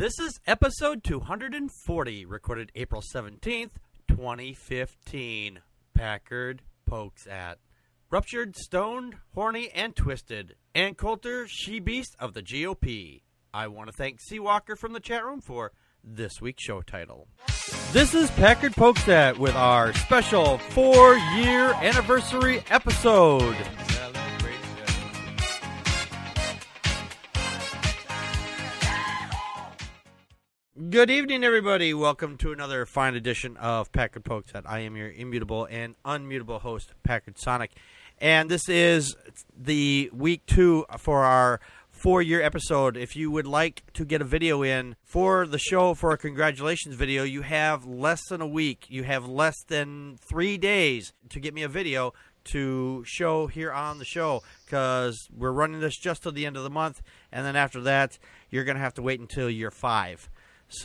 This is episode 240, recorded April 17th, 2015. Packard pokes at Ruptured, Stoned, Horny, and Twisted. Ann Coulter, she-beast of the GOP. I want to thank Seawalker from the chat room for this week's show title. This is Packard Pokes At with our special 4-year anniversary episode. Good evening, everybody. Welcome to another fine edition of Packard Pokes At. I am your immutable and unmutable host, Packard Sonic. And this is the week 2 for our 4-year episode. If you would like to get a video in for the show for a congratulations video, you have less than a week. You have less than 3 days to get me a video to show here on the show, because we're running this just till the end of the month, and then after that, you're going to have to wait until year 5. So,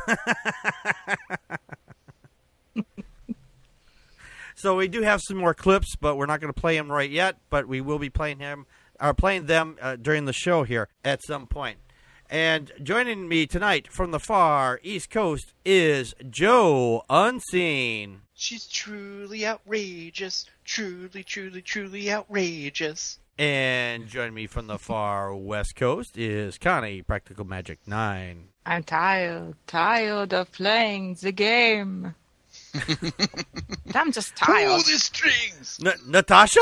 so we do have some more clips, but we're not going to play them right yet. But we will be playing them during the show here at some point. And joining me tonight from the far East Coast is Joe Unseen. She's truly outrageous. Truly outrageous. And joining me from the far West Coast is Connie, Practical Magic 9. I'm tired of playing the game. I'm just tired. Pull the strings! Natasha?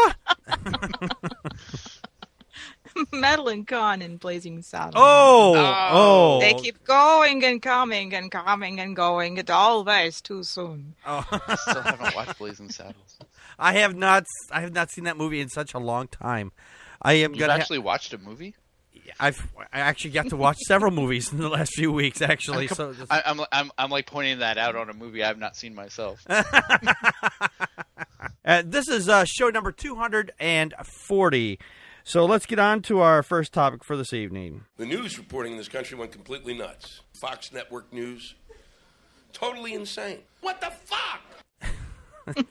Madeline Kahn in Blazing Saddles. Oh! They keep going and coming and coming and going. It's always too soon. Oh. I still haven't watched Blazing Saddles. I have not seen that movie in such a long time. You've actually watched a movie? I actually got to watch several movies in the last few weeks, actually. I'm like pointing that out on a movie I have not seen myself. This is show number 240. So let's get on to our first topic for this evening. The news reporting in this country went completely nuts. Fox Network News, totally insane. What the fuck?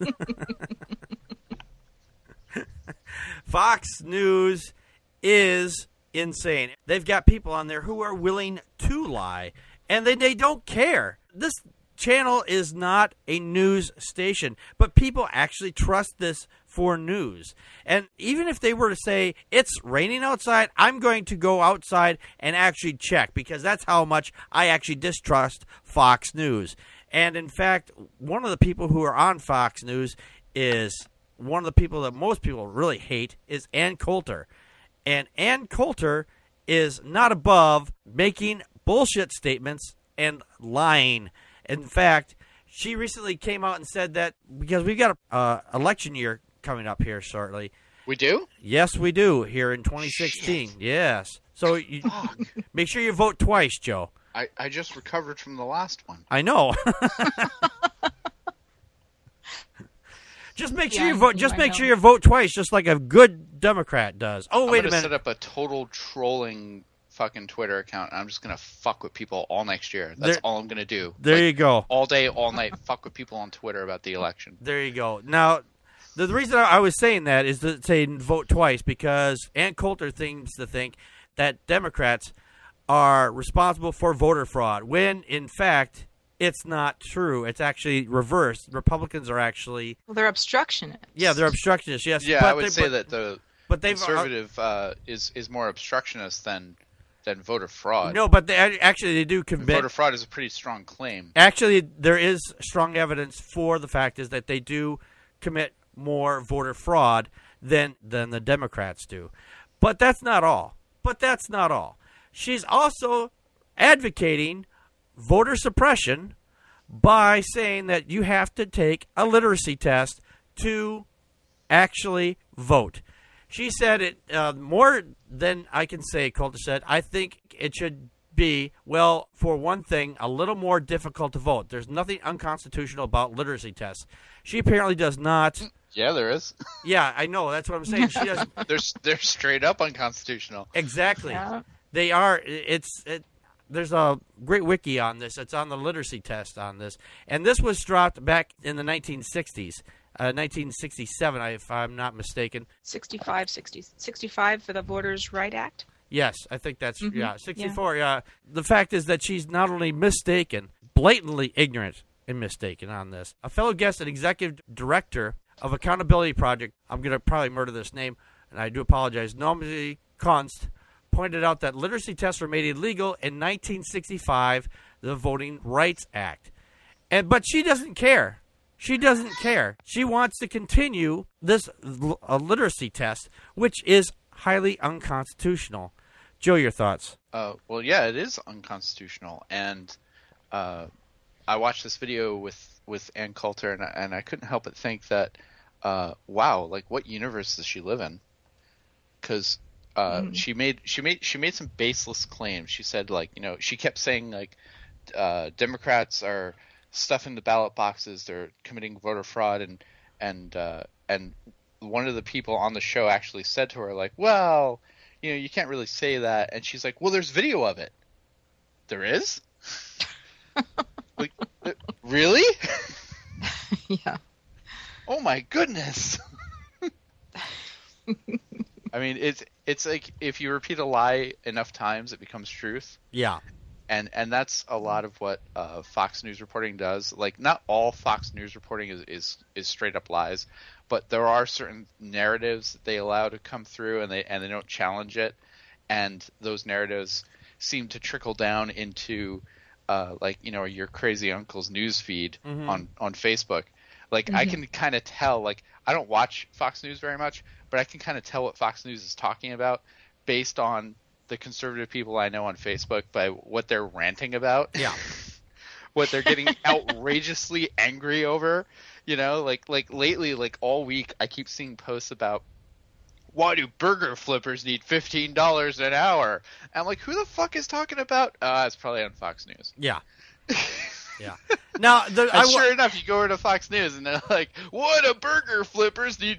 Fox News is insane. They've got people on there who are willing to lie, and they don't care. This channel is not a news station, but people actually trust this for news. And even if they were to say, it's raining outside, I'm going to go outside and actually check, because that's how much I actually distrust Fox News. And in fact, one of the people who are on Fox News is one of the people that most people really hate is Ann Coulter. And Ann Coulter is not above making bullshit statements and lying. In fact, she recently came out and said that because we've got an election year coming up here shortly. We do? Yes, we do, here in 2016. Shit. Yes. So you make sure you vote twice, Joe. I just recovered from the last one. I know. Just make sure you vote. Just make sure you vote twice, just like a good Democrat does. Oh, wait a minute. I'm gonna set up a total trolling fucking Twitter account, and I'm just gonna fuck with people all next year. That's all I'm gonna do. There you go. All day, all night, fuck with people on Twitter about the election. There you go. Now, the reason I was saying that is to say vote twice, because Ann Coulter seems to think that Democrats are responsible for voter fraud, when in fact it's not true. It's actually reversed. Republicans are actually... Well, they're obstructionists. Yeah, they're obstructionists, yes. Yeah, I would say that the conservative is more obstructionist than voter fraud. No, but they do commit... Voter fraud is a pretty strong claim. Actually, there is strong evidence for the fact is that they do commit more voter fraud than the Democrats do. But that's not all. She's also advocating voter suppression by saying that you have to take a literacy test to actually vote. She said it more than I can say, Coulter said. I think it should be, well, for one thing, a little more difficult to vote. There's nothing unconstitutional about literacy tests. She apparently does not. Yeah, there is. Yeah, I know. That's what I'm saying. She doesn't. They're straight up unconstitutional. Exactly. Yeah. They are. There's a great wiki on this. It's on the literacy test on this. And this was dropped back in the 1960s. 1967, if I'm not mistaken. 65 for the Voters' Right Act? Yes, I think that's 64. Yeah. The fact is that she's not only mistaken, blatantly ignorant and mistaken on this. A fellow guest and executive director of Accountability Project, I'm going to probably murder this name, and I do apologize, Naomi Kunst, pointed out that literacy tests were made illegal in 1965, the Voting Rights Act. But she doesn't care. She doesn't care. She wants to continue this literacy test, which is highly unconstitutional. Joe, your thoughts? Well, yeah, it is unconstitutional, and I watched this video with Ann Coulter, and I couldn't help but think that, wow, like what universe does she live in? Because she made some baseless claims. She said, like, you know, she kept saying like Democrats are stuffing the ballot boxes, they're committing voter fraud, and one of the people on the show actually said to her, like, well, you know, you can't really say that. And she's like, well, there's video of it. There is? Like, really? Yeah. Oh my goodness. I mean, it's like if you repeat a lie enough times, it becomes truth. Yeah. And that's a lot of what Fox News reporting does. Like, not all Fox News reporting is straight up lies, but there are certain narratives that they allow to come through, and they don't challenge it. And those narratives seem to trickle down into like, you know, your crazy uncle's news feed on Facebook. Like, I can kind of tell, like, I don't watch Fox News very much, but I can kind of tell what Fox News is talking about based on the conservative people I know on Facebook by what they're ranting about. Yeah. What they're getting outrageously angry over. You know, like lately, like all week, I keep seeing posts about, why do burger flippers need $15 an hour? And I'm like, who the fuck is talking about? It's probably on Fox News. Yeah. Yeah. Now, sure enough, you go over to Fox News and they're like, "Why do burger flippers need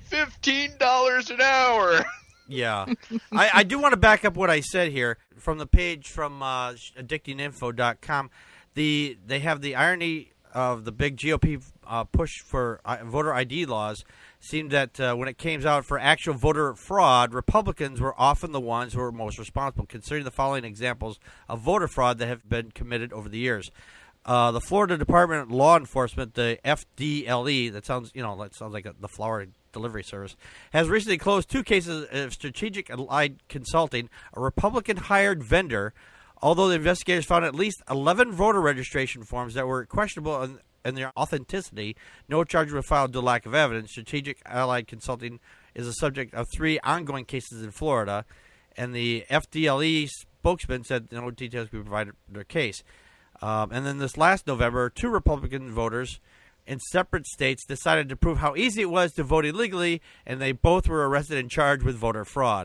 $15 an hour?" Yeah. I do want to back up what I said here from the page from addictinginfo.com. They have the irony of the big GOP push for voter ID laws. Seemed that when it came out for actual voter fraud, Republicans were often the ones who were most responsible, considering the following examples of voter fraud that have been committed over the years. The Florida Department of Law Enforcement, the FDLE, that sounds like the flower delivery service, has recently closed 2 cases of Strategic Allied Consulting, a Republican-hired vendor. Although the investigators found at least 11 voter registration forms that were questionable in their authenticity, no charges were filed due to lack of evidence. Strategic Allied Consulting is the subject of 3 ongoing cases in Florida, and the FDLE spokesman said no details could be provided for their case. And then this last November, 2 Republican voters in separate states decided to prove how easy it was to vote illegally, and they both were arrested and charged with voter fraud.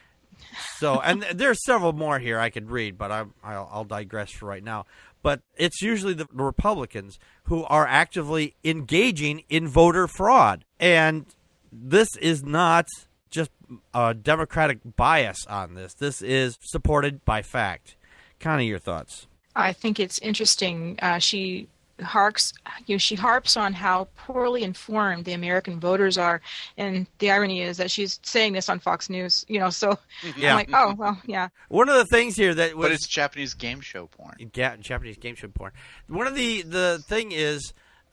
So, and there's several more here I could read, but I'll digress for right now. But it's usually the Republicans who are actively engaging in voter fraud. And this is not just a Democratic bias on this. This is supported by fact. Connie, your thoughts? I think it's interesting. She harps on how poorly informed the American voters are, and the irony is that she's saying this on Fox News. So yeah. I'm like, oh well, yeah. One of the things here that was, but it's Japanese game show porn. Japanese game show porn. One of the thing is,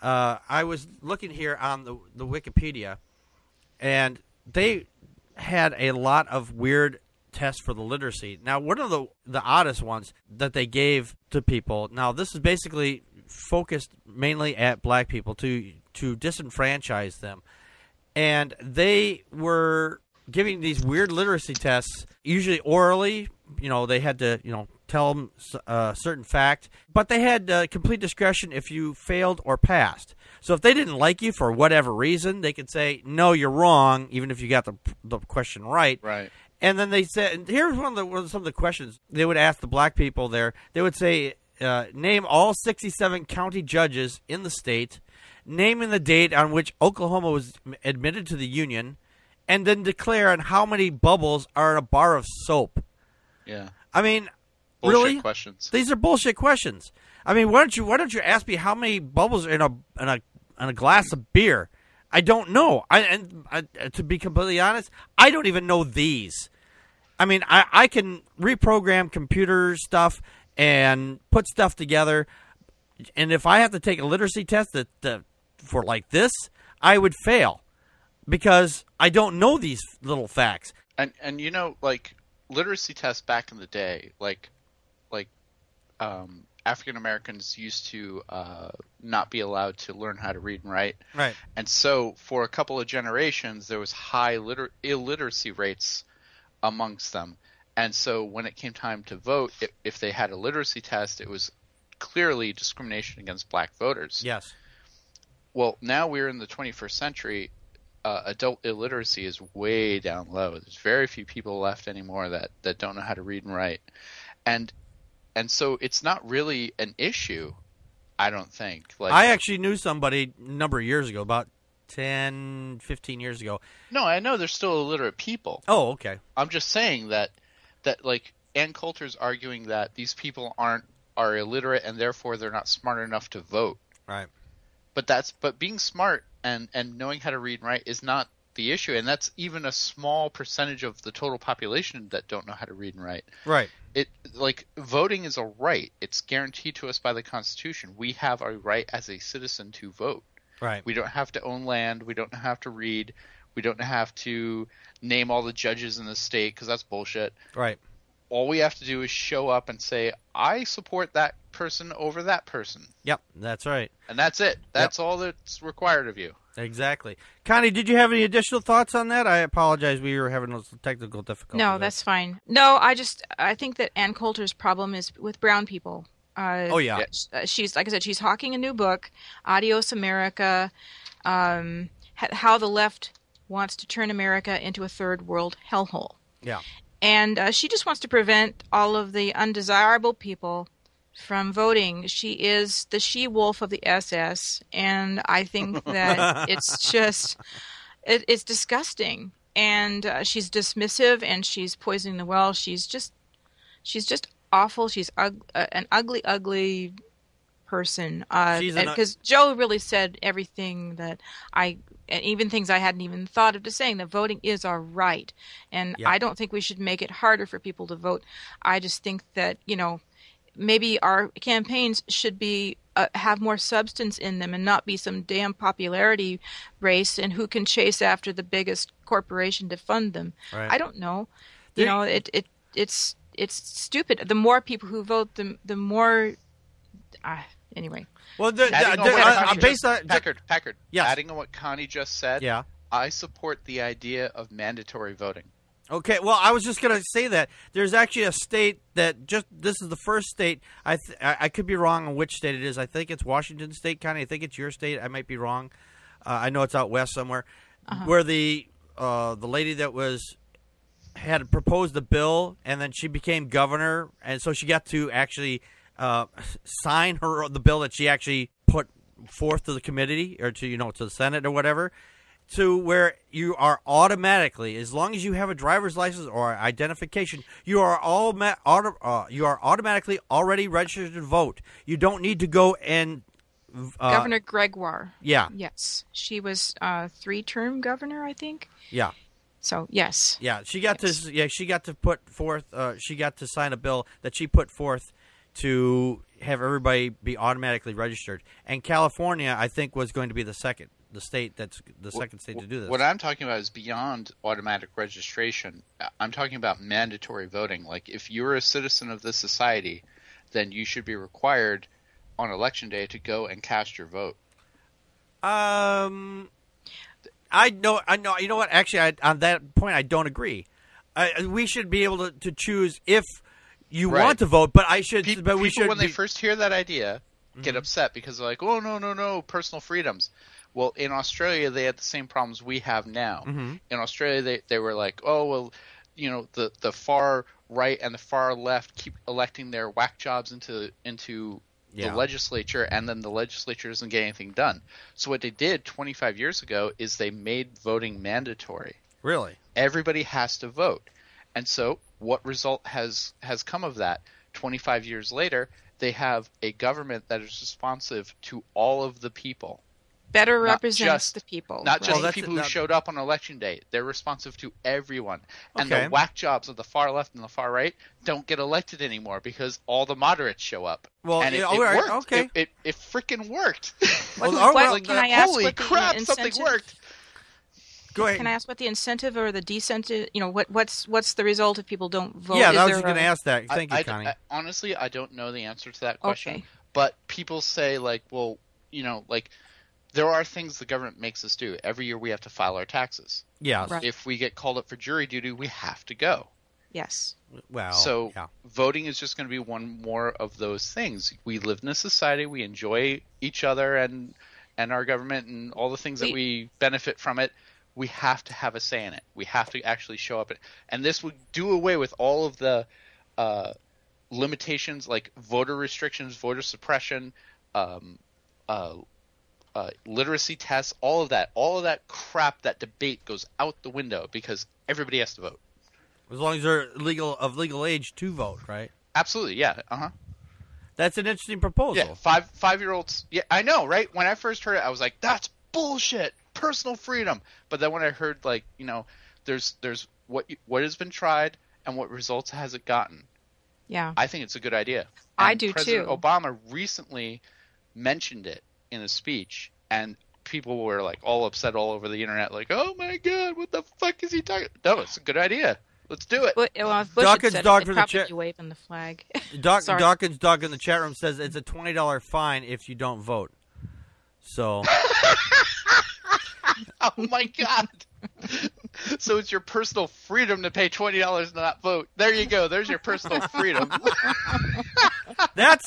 I was looking here on the Wikipedia, and they had a lot of weird tests for the literacy. Now, one of the oddest ones that they gave to people. Now, this is basically focused mainly at black people to disenfranchise them, and they were giving these weird literacy tests, usually orally. They had to tell them a certain fact, but they had complete discretion if you failed or passed. So if they didn't like you for whatever reason, they could say, no, you're wrong, even if you got the question right. Right. And then they said, and here's some of the questions they would ask the black people there. They would say, name all 67 county judges in the state, naming the date on which Oklahoma was admitted to the Union, and then declare on how many bubbles are in a bar of soap. Yeah. I mean, bullshit really? Questions. These are bullshit questions. I mean, why don't you ask me how many bubbles are in a glass of beer? I don't know. To be completely honest, I don't even know these. I mean, I can reprogram computer stuff and put stuff together, and if I have to take a literacy test for like this, I would fail because I don't know these little facts. And you know, like literacy tests back in the day, like African Americans used to not be allowed to learn how to read and write. Right. And so for a couple of generations, there was high illiteracy rates amongst them. And so when it came time to vote, if they had a literacy test, it was clearly discrimination against black voters. Yes. Well, now we're in the 21st century. Adult illiteracy is way down low. There's very few people left anymore that don't know how to read and write. And so it's not really an issue, I don't think. Like, I actually knew somebody a number of years ago, about 10, 15 years ago. No, I know there's still illiterate people. Oh, okay. I'm just saying that like Ann Coulter's arguing that these people are illiterate and therefore they're not smart enough to vote. Right. But being smart and knowing how to read and write is not the issue, and that's even a small percentage of the total population that don't know how to read and write. Right. It like voting is a right. It's guaranteed to us by the Constitution. We have a right as a citizen to vote. Right. We don't have to own land. We don't have to read. We don't have to name all the judges in the state because that's bullshit. Right. All we have to do is show up and say, I support that person over that person. Yep, that's right. And that's it. That's all that's required of you. Exactly. Connie, did you have any additional thoughts on that? I apologize. We were having those technical difficulties. No, that's fine. No, I think that Ann Coulter's problem is with brown people. Oh, yeah. She's, like I said, she's hawking a new book, Adios America, how the left wants to turn America into a third world hellhole. Yeah. And she just wants to prevent all of the undesirable people from voting. She is the she-wolf of the SS, and I think that it's just it's disgusting. And she's dismissive, and she's poisoning the well. She's just awful. She's an ugly person. Because Joe really said everything that and even things I hadn't even thought of to saying, that voting is our right. And I don't think we should make it harder for people to vote. I just think that, maybe our campaigns should be have more substance in them and not be some damn popularity race and who can chase after the biggest corporation to fund them. Right. I don't know. It's stupid. The more people who vote, the more anyway. Well, Packard. Yes. Adding on what Connie just said. Yeah. I support the idea of mandatory voting. Okay, well, I was just going to say that there's actually a state that this is the first state. I could be wrong on which state it is. I think it's Washington State, Connie. I think it's your state. I might be wrong. I know it's out west somewhere, where the lady that had proposed the bill, and then she became governor, and so she got to actually sign the bill that she actually put forth to the committee or to the Senate or whatever, to where you are automatically, as long as you have a driver's license or identification, you are automatically already registered to vote. You don't need to go and Governor Gregoire. Yeah. Yes, she was 3-term governor, I think. Yeah. So yes. Yeah, she got to put forth. She got to sign a bill that she put forth to have everybody be automatically registered. And California, I think, was going to be the second state to do this. What I'm talking about is beyond automatic registration. I'm talking about mandatory voting. Like, if you're a citizen of this society, then you should be required on election day to go and cast your vote. I know. You know what? Actually, on that point, I don't agree. We should be able to choose if you want to vote, but we should. When they first hear that idea, get upset because they're like, "Oh, no, personal freedoms." Well, in Australia, they had the same problems we have now. Mm-hmm. In Australia, they were like, "Oh, well, the far right and the far left keep electing their whack jobs into the legislature, and then the legislature doesn't get anything done." So what they did 25 years ago is they made voting mandatory. Really? Everybody has to vote. And so what result has come of that? 25 years later, they have a government that is responsive to all of the people. better represents the people. Not just right? the people who showed up on election day. They're responsive to everyone. And Okay. the whack jobs of the far left and the far right don't get elected anymore because all the moderates show up. Well, and it all right, worked. okay. It freaking worked. Well, What- all what- right. can I ask Holy what the crap, something incentive- worked. Go ahead. Can I ask what the incentive or the decentive? What's the result if people don't vote? Yeah, Is I was there going to a- ask that. Thank you, Connie. Honestly, I don't know the answer to that question. Okay. But people say, like, well, like, there are things the government makes us do. Every year we have to file our taxes. Yeah. Right. If we get called up for jury duty, we have to go. Yes. Well, So yeah. voting is just going to be one more of those things. We live in a society. We enjoy each other and our government and all the things that we benefit from it. We have to have a say in it. We have to actually show up. And this would do away with all of the limitations like voter restrictions, voter suppression, literacy tests, all of that. All of that crap, that debate goes out the window because everybody has to vote. As long as they're of legal age to vote, right? Absolutely, yeah. Uh-huh. That's an interesting proposal. Yeah, five-year-olds. Yeah, I know, right? When I first heard it, I was like, "That's bullshit, personal freedom." But then when I heard, like, there's what has been tried and what results has it gotten. Yeah. I think it's a good idea. I And do President too. Obama recently mentioned it in a speech, and people were like all upset all over the internet, like, "Oh my god, what the fuck is he talking?" No, it's a good idea. Let's do it. Well, if Bush Dawkins had said dog it, for they'd the probably chat. be waving the flag. Dawkins Sorry. dog in the chat room says it's a $20 fine if you don't vote. So Oh my god. So it's your personal freedom to pay $20 to not vote. There you go. There's your personal freedom. that's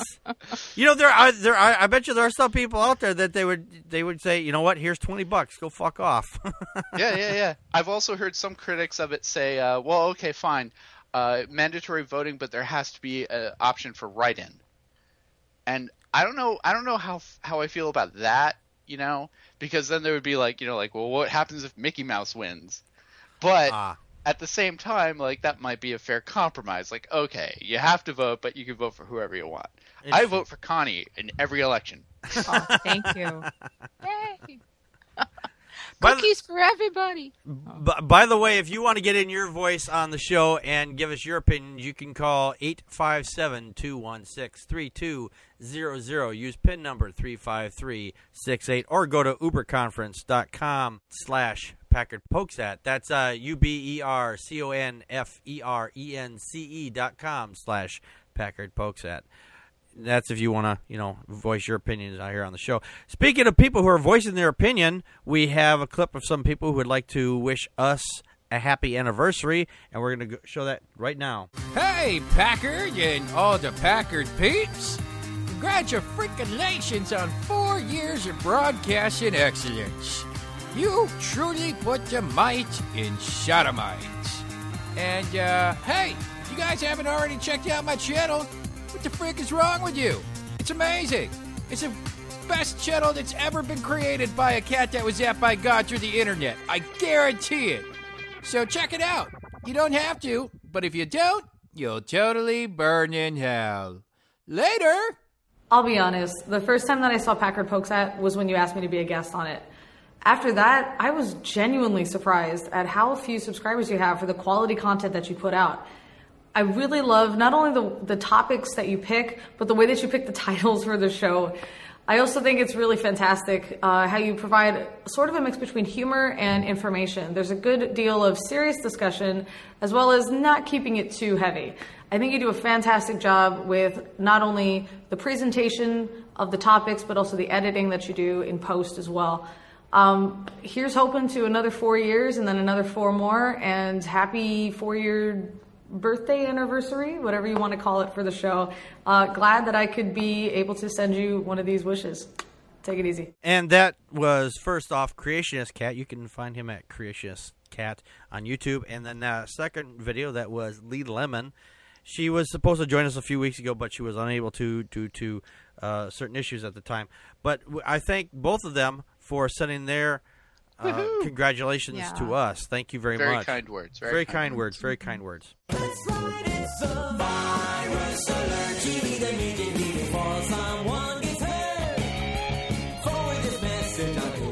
I bet you there are some people out there that they would say, you know what, here's $20, go fuck off. Yeah. I've also heard some critics of it say, well, okay, fine, mandatory voting, but there has to be an option for write-in. And I don't know how I feel about that, because then there would be like, well, what happens if Mickey Mouse wins? But at the same time, like, that might be a fair compromise. Like, okay, you have to vote, but you can vote for whoever you want. I vote for Connie in every election. Oh, thank you. Yay. By the- Cookies for everybody. By the way, if you want to get in your voice on the show and give us your opinions, you can call 857-216-3200. Use PIN number 35368 or go to uberconference.com/PackardPokesat. That's uberconference.com/PackardPokesat. That's if you want to, voice your opinions out here on the show. Speaking of people who are voicing their opinion, we have a clip of some people who would like to wish us a happy anniversary, and we're going to show that right now. Hey, Packard and all the Packard peeps. Congratulations on 4 years of broadcasting excellence. You truly put the might in sodomite. And, hey, if you guys haven't already checked out my channel, what the frick is wrong with you? It's amazing. It's the best channel that's ever been created by a cat that was zapped by God through the internet. I guarantee it. So check it out. You don't have to, but if you don't, you'll totally burn in hell. Later! I'll be honest, the first time that I saw Packard Pokesat was when you asked me to be a guest on it. After that, I was genuinely surprised at how few subscribers you have for the quality content that you put out. I really love not only the topics that you pick, but the way that you pick the titles for the show. I also think it's really fantastic how you provide sort of a mix between humor and information. There's a good deal of serious discussion as well as not keeping it too heavy. I think you do a fantastic job with not only the presentation of the topics, but also the editing that you do in post as well. Here's hoping to another 4 years and then another 4 more, and happy 4-year birthday anniversary, whatever you want to call it for the show. Glad that I could be able to send you one of these wishes. Take it easy. And that was, first off, Creationist Cat. You can find him at Creationist Cat on YouTube. And then the second video, that was Lee Lemon. She was supposed to join us a few weeks ago, but she was unable to due to certain issues at the time. But I thank both of them for sending their congratulations to us. Thank you very much. Very kind words. Very kind words. Very kind words. That's right, it's a virus alert. TV, they immediately before someone gets hurt. Forward this message on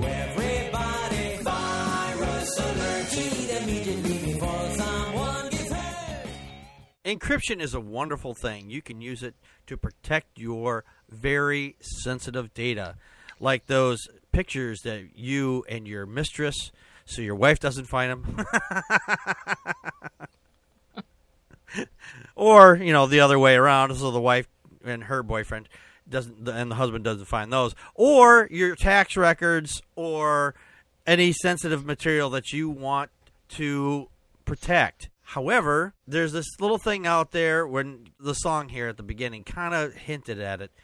encryption is a wonderful thing. You can use it to protect your very sensitive data, like those pictures that you and your mistress, so your wife doesn't find them. Or, the other way around, so the wife and her boyfriend doesn't, and the husband doesn't find those. Or your tax records, or any sensitive material that you want to protect. However, there's this little thing out there when the song here at the beginning kind of hinted at it.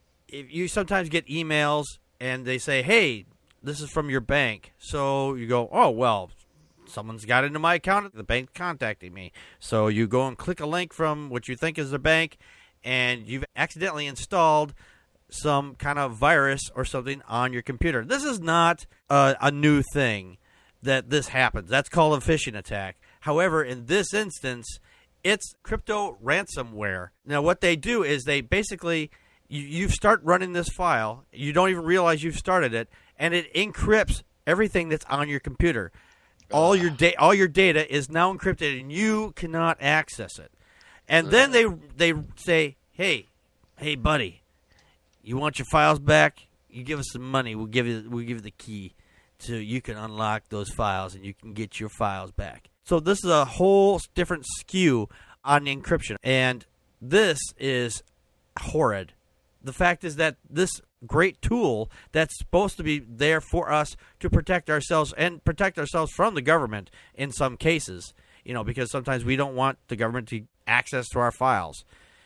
If you sometimes get emails and they say, hey, this is from your bank. So you go, oh, well, someone's got into my account. The bank's contacting me. So you go and click a link from what you think is the bank, and you've accidentally installed some kind of virus or something on your computer. This is not a new thing that this happens. That's called a phishing attack. However, in this instance, it's crypto ransomware. Now, what they do is they basically, you start running this file, you don't even realize you've started it, and it encrypts everything that's on your computer. All your data is now encrypted, and you cannot access it. And then they say, hey, buddy, you want your files back? You give us some money. We'll give you the key, so you can unlock those files and you can get your files back. So this is a whole different skew on encryption, and this is horrid. The fact is that this great tool that's supposed to be there for us to protect ourselves and protect ourselves from the government in some cases, because sometimes we don't want the government to access to our files.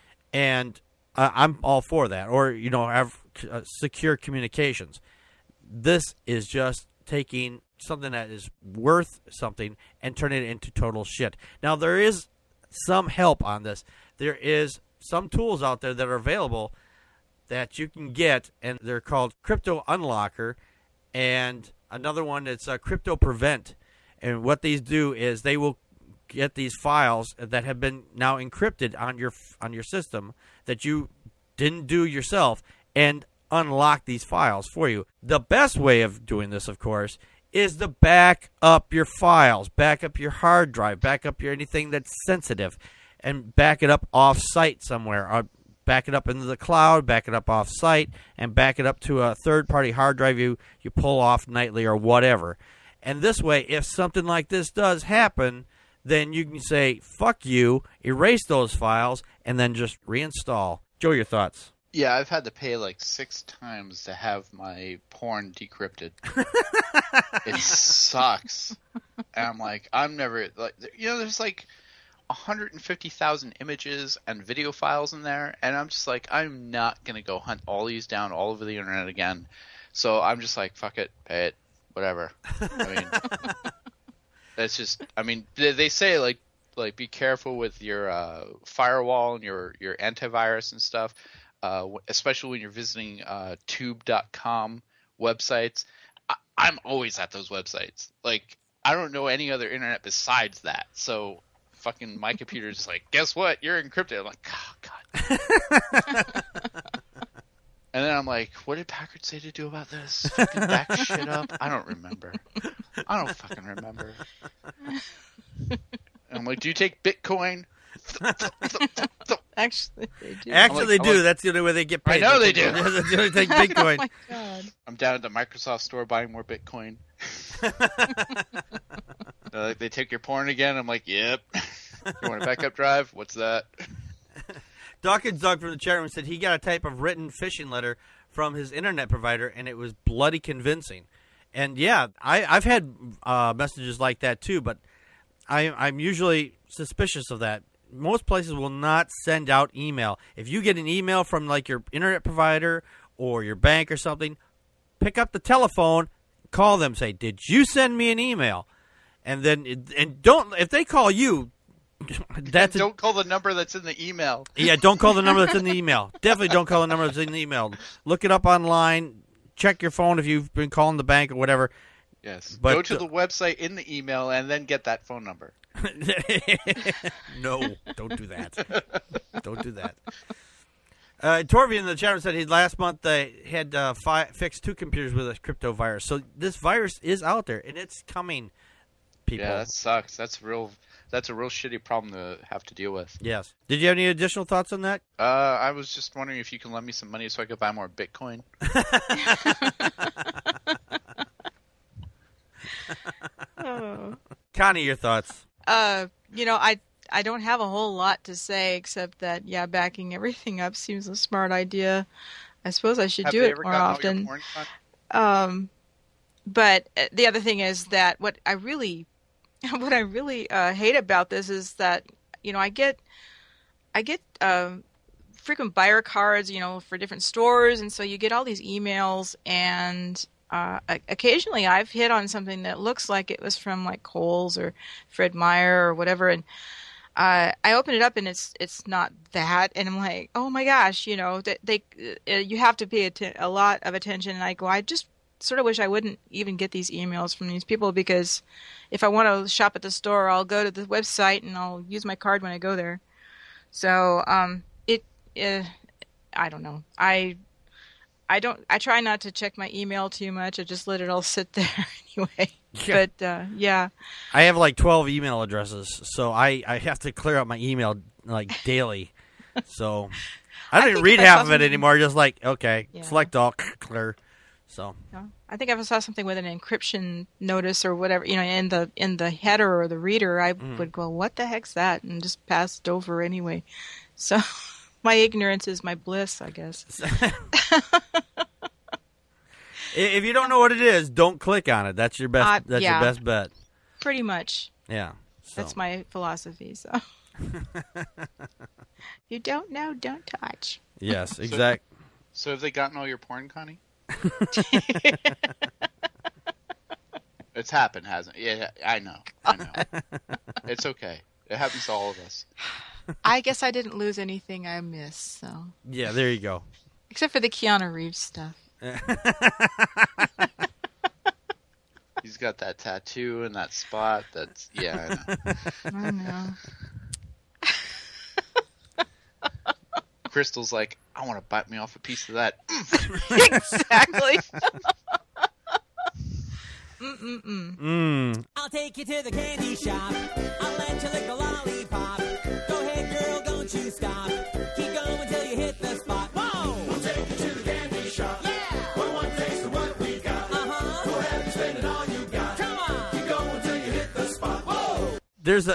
And I'm all for that. Or, have secure communications. This is just taking something that is worth something and turning it into total shit. Now, there is some help on this. There is some tools out there that are available that you can get, and they're called Crypto Unlocker, and another one that's Crypto Prevent. And what these do is they will get these files that have been now encrypted on your system that you didn't do yourself, and unlock these files for you. The best way of doing this, of course, is to back up your files, back up your hard drive, back up your anything that's sensitive, and back it up off-site somewhere. Or back it up into the cloud, back it up off-site, and back it up to a third-party hard drive you pull off nightly or whatever. And this way, if something like this does happen, then you can say, fuck you, erase those files, and then just reinstall. Joe, your thoughts? Yeah, I've had to pay like 6 times to have my porn decrypted. It sucks. And I'm like, there's like 150,000 images and video files in there, and I'm just like, I'm not going to go hunt all these down all over the internet again. So I'm just like, fuck it, pay it, whatever. That's just, they say like be careful with your firewall and your antivirus and stuff. Especially when you're visiting tube.com websites. I'm always at those websites. Like, I don't know any other internet besides that. So fucking my computer's just like, guess what? You're encrypted. I'm like, oh, God. And then I'm like, what did Packard say to do about this? Fucking back shit up? I don't remember. I don't fucking remember. And I'm like, do you take Bitcoin? Actually, they do. Actually, they do. That's the only way they get paid. I know they do. That's the only thing Bitcoin. Oh my God. I'm down at the Microsoft store buying more Bitcoin. They take your porn again. I'm like, yep. You want a backup drive? What's that? Dawkins Doug from the chat room said he got a type of written phishing letter from his internet provider, and it was bloody convincing. And yeah, I've had messages like that too, but I'm usually suspicious of that. Most places will not send out email. If you get an email from like your internet provider or your bank or something, pick up the telephone, call them, say, "Did you send me an email?" And then don't, if they call you, don't call the number that's in the email. Yeah, don't call the number that's in the email. Definitely don't call the number that's in the email. Look it up online. Check your phone if you've been calling the bank or whatever. Yes. But, go to the website in the email and then get that phone number. No, don't do that. Don't do that. Torvi in the chat room said last month they had fixed 2 computers with a crypto virus. So this virus is out there, and it's coming, people. Yeah, that sucks. That's real that's a real shitty problem to have to deal with. Yes. Did you have any additional thoughts on that? I was just wondering if you can lend me some money so I could buy more Bitcoin. Connie, your thoughts? I don't have a whole lot to say except that backing everything up seems a smart idea. I suppose I should do it more often. But the other thing is that what I really hate about this is that I get frequent buyer cards for different stores, and so you get all these emails, and occasionally I've hit on something that looks like it was from like Kohl's or Fred Meyer or whatever, and I open it up and it's not that, and I'm like, oh my gosh, you have to pay a lot of attention, and I go, I just sort of wish I wouldn't even get these emails from these people, because if I want to shop at the store, I'll go to the website and I'll use my card when I go there. So I don't know. I try not to check my email too much. I just let it all sit there anyway. Yeah. But I have like 12 email addresses, so I have to clear out my email like daily. So I don't even read half of it anymore. Just like, okay, select all, clear. So I think if I saw something with an encryption notice or whatever, in the header or the reader, I would go, what the heck's that? And just pass it over anyway. So my ignorance is my bliss, I guess. If you don't know what it is, don't click on it. That's your best. Your best bet. Pretty much. Yeah. So. That's my philosophy. So you don't know, don't touch. Yes, exactly. So have they gotten all your porn, Connie? It's happened, hasn't it? Yeah, I know. It's okay. It happens to all of us. I guess I didn't lose anything I missed, so. Yeah, there you go. Except for the Keanu Reeves stuff. He's got that tattoo and that spot. That's I know. Crystal's like, I want to bite me off a piece of that. Exactly. I'll take you to the candy shop. I'll let you lick a lollipop. Go ahead, girl, don't you stop. Keep going until you hit the spot. Whoa! We'll take you to the candy shop. Yeah! For one taste of what we got. Uh-huh. Go ahead and spend it all you got. Come on! Keep going until you hit the spot. Whoa! There's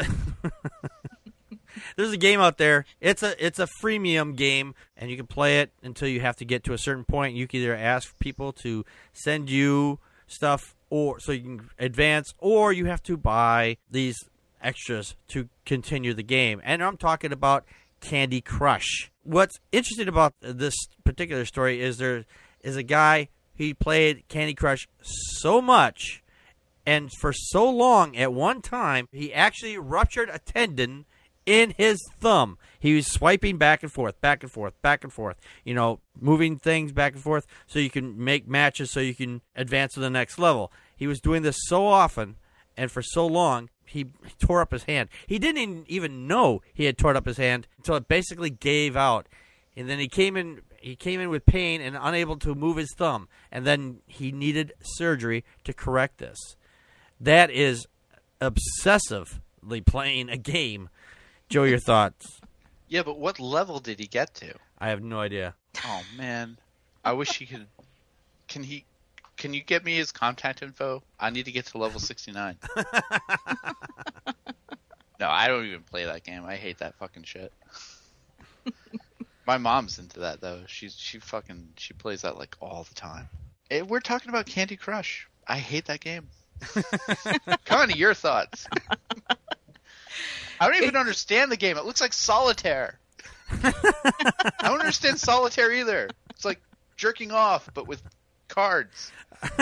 a game out there. It's a freemium game, and you can play it until you have to get to a certain point. You can either ask people to send you stuff, or so you can advance, or you have to buy these extras to continue the game. And I'm talking about Candy Crush. What's interesting about this particular story is there is a guy, he played Candy Crush so much and for so long at one time, he actually ruptured a tendon in his thumb. He was swiping back and forth, back and forth, back and forth, moving things back and forth so you can make matches so you can advance to the next level. He was doing this so often and for so long, he tore up his hand. He didn't even know he had torn up his hand until it basically gave out. And then he came in with pain and unable to move his thumb. And then he needed surgery to correct this. That is obsessively playing a game. Joe, your thoughts? Yeah, but what level did he get to? I have no idea. Oh, man. I wish he could... Can you get me his contact info? I need to get to level 69. No, I don't even play that game. I hate that fucking shit. My mom's into that, though. She plays that, like, all the time. We're talking about Candy Crush. I hate that game. Connie, your thoughts? I don't even understand the game. It looks like solitaire. I don't understand solitaire either. It's like jerking off, but with cards.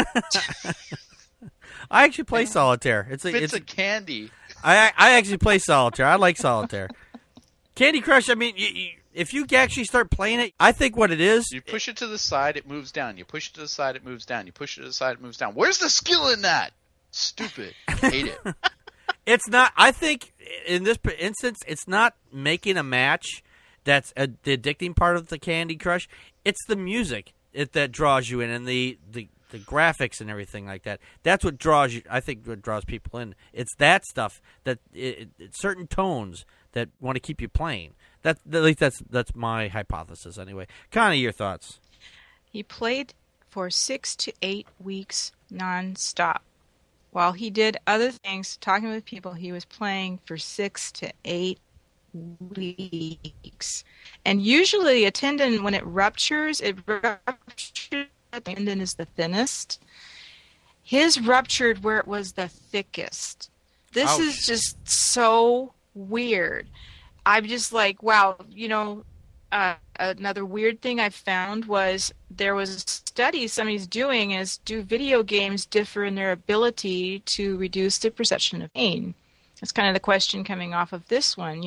I actually play solitaire. It's a candy. I actually play solitaire. I like solitaire. Candy Crush, I mean, if you actually start playing it, I think what it is... You push it to the side, it moves down. You push it to the side, it moves down. You push it to the side, it moves down. Where's the skill in that? Stupid. I hate it. It's not... I think, in this instance, it's not making a match that's the addicting part of the Candy Crush. It's the music that draws you in, and the graphics and everything like that. That's what draws you. I think what draws people in. It's that stuff that certain tones that want to keep you playing. At least that's my hypothesis anyway. Connie, your thoughts? He played for 6 to 8 weeks nonstop. While he did other things, talking with people, he was playing for 6 to 8 weeks. And usually a tendon, when it ruptures, the tendon is the thinnest. His ruptured where it was the thickest. This Ouch. is just so weird. I'm just like, wow, another weird thing I found was there was a study somebody's doing is, do video games differ in their ability to reduce the perception of pain? That's kind of the question coming off of this one,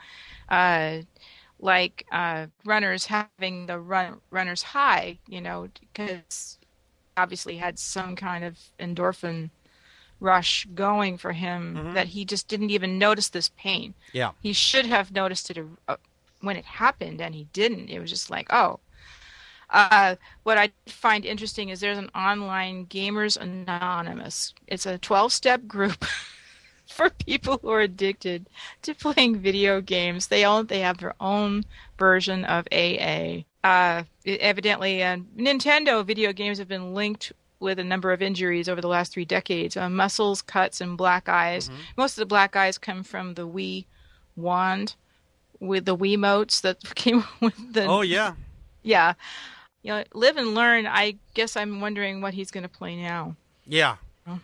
runners having the runner's high, because obviously had some kind of endorphin rush going for him that he just didn't even notice this pain. Yeah. He should have noticed it when it happened, and he didn't. It was just like, oh. What I find interesting is there's an online Gamers Anonymous. It's a 12-step group for people who are addicted to playing video games. They have their own version of AA. Evidently, Nintendo video games have been linked with a number of injuries over the last 3 decades. Muscles, cuts, and black eyes. Most of the black eyes come from the Wii wand with the Wiimotes that came with the... Oh, yeah. Yeah. Live and learn. I guess I'm wondering what he's going to play now. Yeah.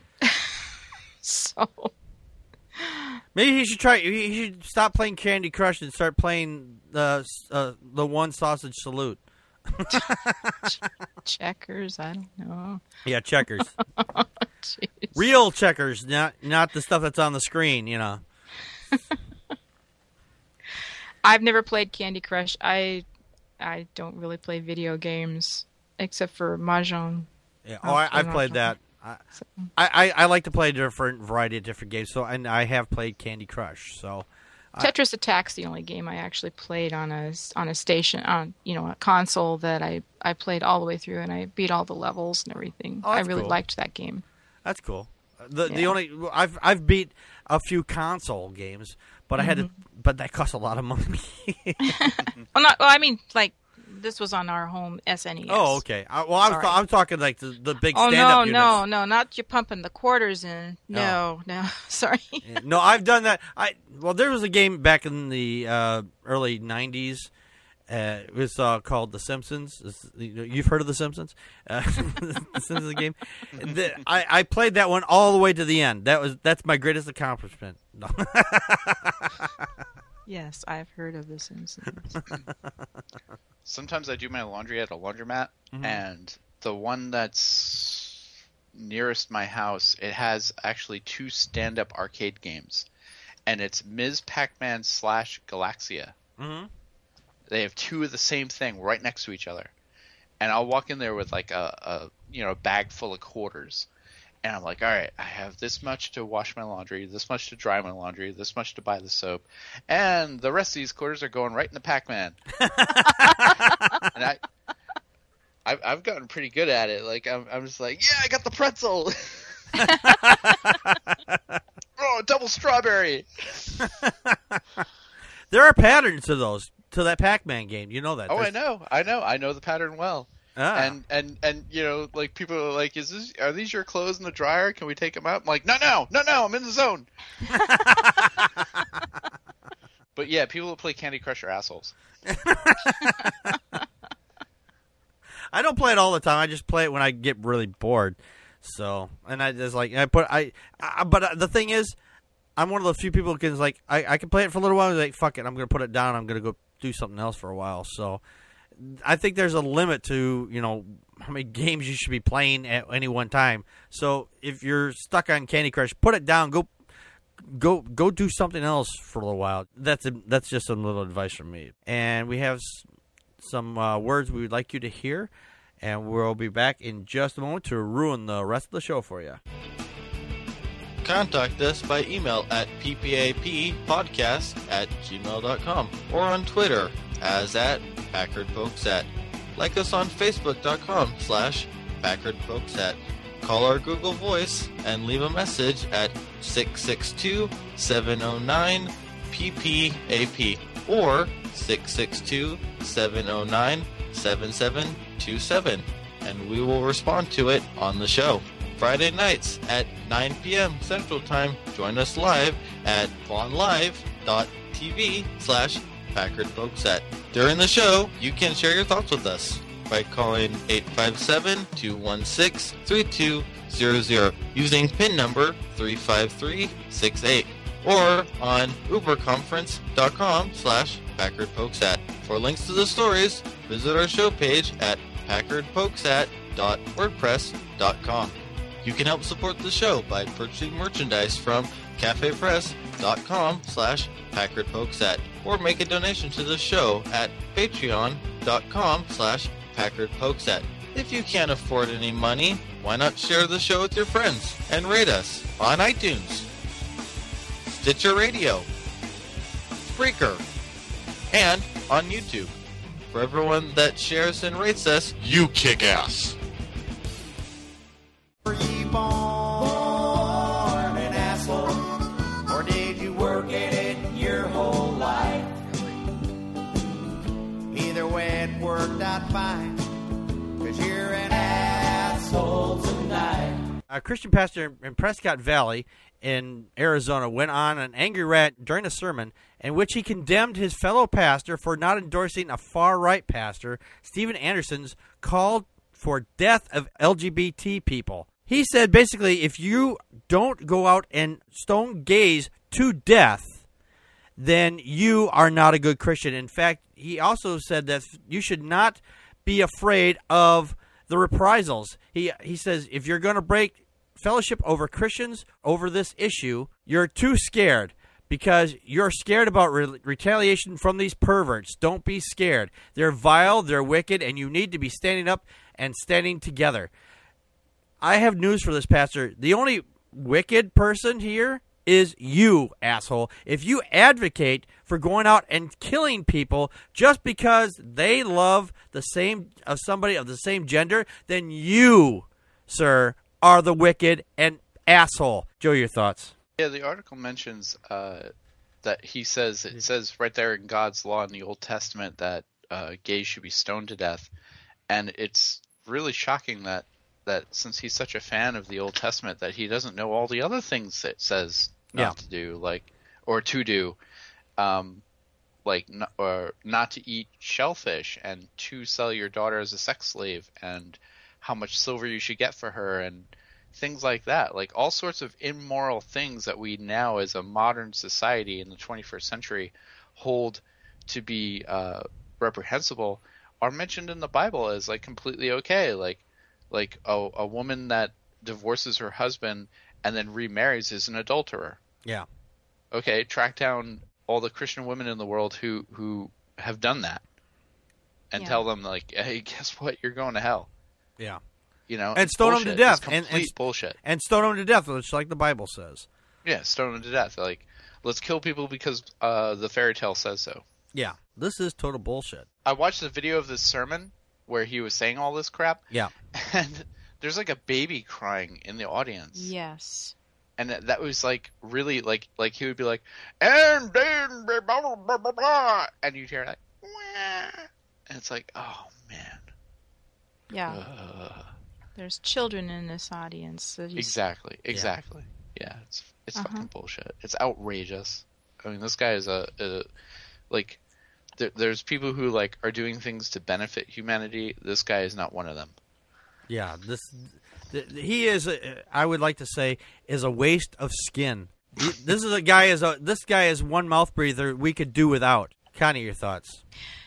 So... Maybe he should try. He should stop playing Candy Crush and start playing the One Sausage Salute. Checkers, I don't know. Yeah, checkers. Jeez. Real checkers, not the stuff that's on the screen. I've never played Candy Crush. I don't really play video games except for Mahjong. Yeah. Oh, I've played that. I like to play a different variety of different games. So, and I have played Candy Crush. So, Tetris Attack's the only game I actually played on a station on a console that I played all the way through, and I beat all the levels and everything. Oh, I that's really cool. liked that game. That's cool. The only I've beat a few console games, but I had to. But that cost a lot of money. This was on our home SNES. Oh, okay. I'm talking like the big Oh, stand-up units. no, not you pumping the quarters in. No, sorry. No, I've done that. There was a game back in the early 90s. It was called The Simpsons. You've heard of The Simpsons? The Simpsons game. I played that one all the way to the end. That's my greatest accomplishment. No. Yes, I've heard of The Simpsons. Sometimes I do my laundry at a laundromat, and the one that's nearest my house, it has actually 2 stand-up arcade games, and it's Ms. Pac-Man / Galaxia. They have 2 of the same thing right next to each other, and I'll walk in there with like a bag full of quarters, and I'm like, all right, I have this much to wash my laundry, this much to dry my laundry, this much to buy the soap, and the rest of these quarters are going right in the Pac-Man. And I've gotten pretty good at it. Like I'm just like, yeah, I got the pretzel. Oh, double strawberry. There are patterns to that Pac-Man game. You know that? Oh, I know the pattern well. Ah. And like people are like, are these your clothes in the dryer? Can we take them out? I'm like, no, I'm in the zone. But yeah, people who play Candy Crush are assholes. I don't play it all the time. I just play it when I get really bored. So, and I just like but the thing is, I'm one of the few people who can I can play it for a little while and like, fuck it, I'm gonna put it down. I'm gonna go do something else for a while. So, I think there's a limit to how many games you should be playing at any one time. So if you're stuck on Candy Crush, put it down. Go do something else for a little while. That's just some little advice from me. And we have some words we would like you to hear, and we'll be back in just a moment to ruin the rest of the show for you. Contact us by email at ppapodcast@gmail.com or on Twitter as @PackardFolksat. Like us on Facebook.com/ Packard Pokesat. Call our Google Voice and leave a message at 662-709-PPAP or 662-709-7727, and we will respond to it on the show. Friday nights at 9 p.m. Central Time. Join us live at vonlive.tv/PackardPokesat. During the show, you can share your thoughts with us by calling 857-216-3200 using PIN number 35368 or on uberconference.com/PackardPokesat. For links to the stories, visit our show page at packardpokesat.wordpress.com. You can help support the show by purchasing merchandise from cafepress.com/PackardPokesat or make a donation to the show at patreon.com/PackardPokesat. If you can't afford any money, why not share the show with your friends and rate us on iTunes, Stitcher Radio, Spreaker, and on YouTube. For everyone that shares and rates us, you kick ass. Were you born an asshole, or did you work at it your whole life? Either way, it worked out fine, 'cause you're an asshole tonight. A Christian pastor in Prescott Valley in Arizona went on an angry rant during a sermon in which he condemned his fellow pastor for not endorsing a far-right pastor, Steven Anderson's call for death of LGBT people. He said basically, if you don't go out and stone gays to death, then you are not a good Christian. In fact, he also said that you should not be afraid of the reprisals. He says if you're going to break fellowship over Christians over this issue, you're too scared because you're scared about retaliation from these perverts. Don't be scared. They're vile, they're wicked, and you need to be standing up and standing together. I have news for this pastor. The only wicked person here is you, asshole. If you advocate for going out and killing people just because they love the same of somebody of the same gender, then you, sir, are the wicked and asshole. Joe, your thoughts? Yeah, the article mentions that it says right there in God's law in the Old Testament that gays should be stoned to death, and it's really shocking that since he's such a fan of the Old Testament that he doesn't know all the other things it says not to do, or not to eat shellfish and to sell your daughter as a sex slave and how much silver you should get for her and things like that. Like all sorts of immoral things that we now as a modern society in the 21st century hold to be reprehensible are mentioned in the Bible as like completely okay. Like a woman that divorces her husband and then remarries is an adulterer. Yeah. Okay, track down all the Christian women in the world who have done that and tell them like, hey, guess what? You're going to hell. Yeah. You know, and stone them to death. It's complete bullshit. And stone them to death, just like the Bible says. Yeah, stone them to death. Like, let's kill people because the fairy tale says so. Yeah, this is total bullshit. I watched the video of this sermon where he was saying all this crap. Yeah. And there's like a baby crying in the audience. Yes. And that was like really like he would be like, and then blah, blah, blah, blah, blah, and you'd hear like, wah. And it's like, oh man. Yeah. There's children in this audience. So Exactly. Yeah, it's fucking bullshit. It's outrageous. I mean, this guy is like, there's people who like are doing things to benefit humanity. This guy is not one of them. Yeah, he is. I would like to say is a waste of skin. This guy is one mouth breather we could do without. Connie, your thoughts?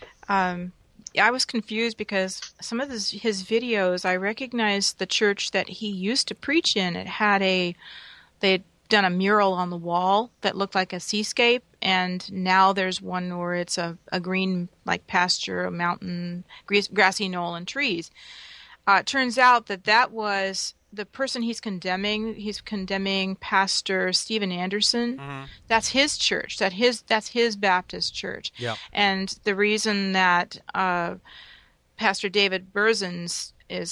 I was confused because some of his videos, I recognized the church that he used to preach in. They'd done a mural on the wall that looked like a seascape, and now there's one where it's a green like pasture, a mountain, grassy knoll, and trees. It turns out that was the person he's condemning. He's condemning Pastor Steven Anderson. Mm-hmm. That's his church. That's his Baptist church. Yep. And the reason that Pastor David Berzins is